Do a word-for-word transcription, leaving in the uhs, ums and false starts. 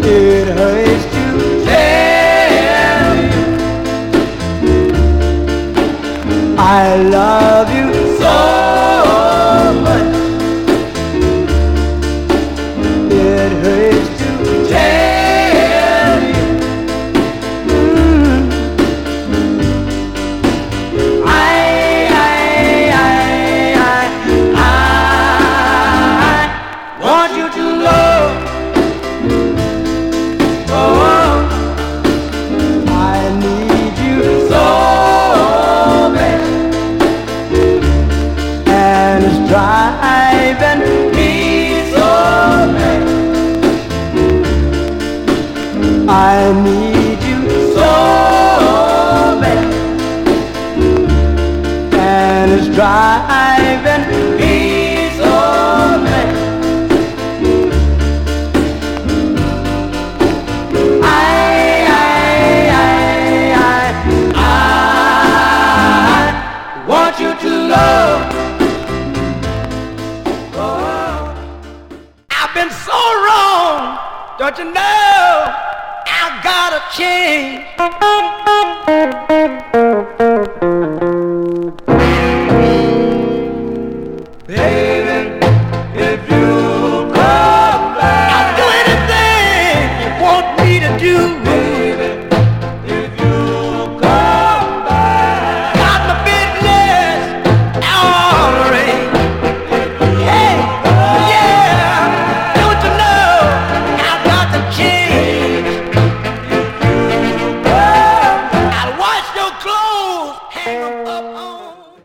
It hurts to tell you I love you so much. It hurts to tell you mm. I, I, I, I, I want you to know. Oh, I need you so bad, and it's driving me so mad. I need you so bad, and it's driving me so mad. I, I, I, I, I want you to love. Oh, I've been so wrong, don't you know? I gotta change. Baby, if you come back, I'll do anything you want me to do. Baby, if you come back, got my business all right. Hey, yeah, don't you know I've got to change. I'll wash your clothes, hang 'em up on